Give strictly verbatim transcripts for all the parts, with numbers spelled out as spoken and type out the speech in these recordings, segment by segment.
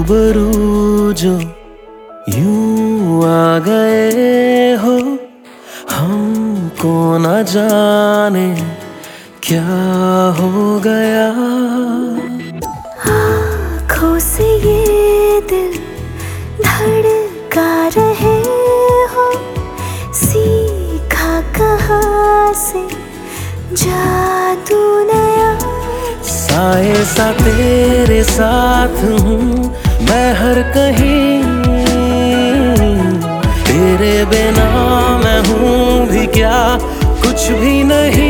रूबरू जो यूं आ गए हो, हमको न जाने क्या हो गया। आँखों से ये दिल धड़का रहे हो, सीखा कहाँ से जादू नया। साए सा तेरे साथ हूँ मैं हर कहीं, तेरे बिना मैं हूँ भी क्या, कुछ भी नहीं।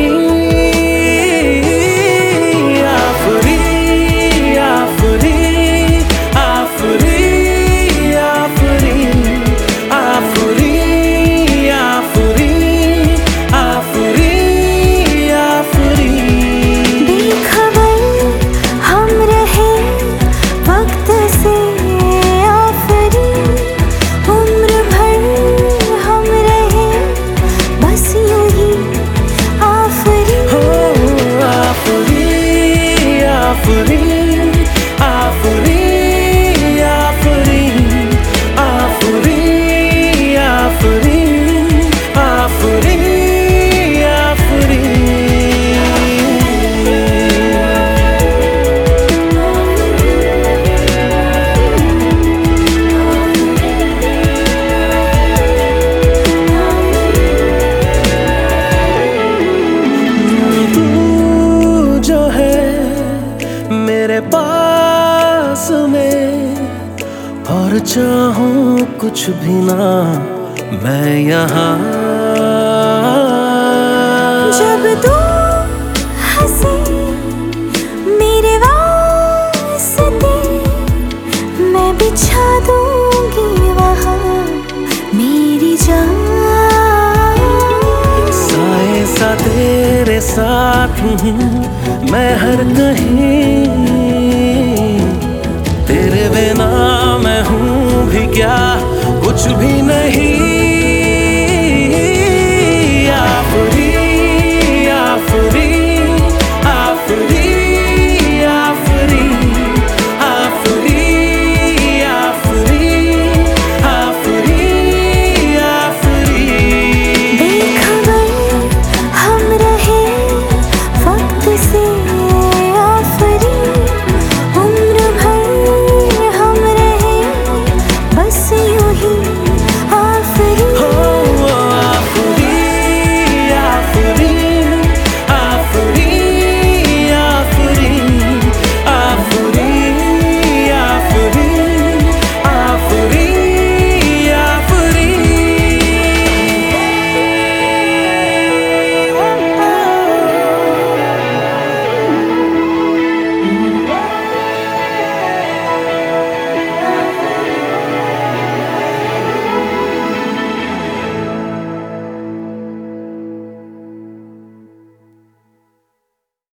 आफरी आफरी आफरी आफरी आफरी आफरी आफरी आफरी। बेखबर हम रहे वक्त से आफरी, उम्र भर हम रहे बस यूं ही आफरी। हो आफरी आफरी आफरी आफरी आफरी आफरी आफरी आफरी। तू जो है मेरे पास में, और चाहूं कुछ भी ना मैं यहाँ। जब तू हंसे मेरे वास्ते, मैं बिछा दूंगी वहाँ मेरी जान। साए सा तेरे साथ हूँ मैं हर कहीं, तेरे बिना मैं हूँ भी क्या, कुछ भी नहीं।